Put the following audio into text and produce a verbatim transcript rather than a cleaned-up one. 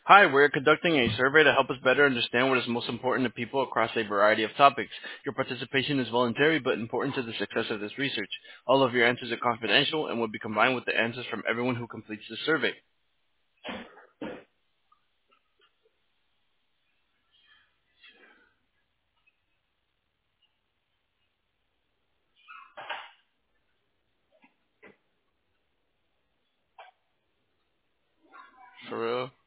Hi, we're conducting a survey to help us better understand what is most important to people across a variety of topics. Your participation is voluntary but important to the success of this research. All of your answers are confidential and will be combined with the answers from everyone who completes the survey. For real?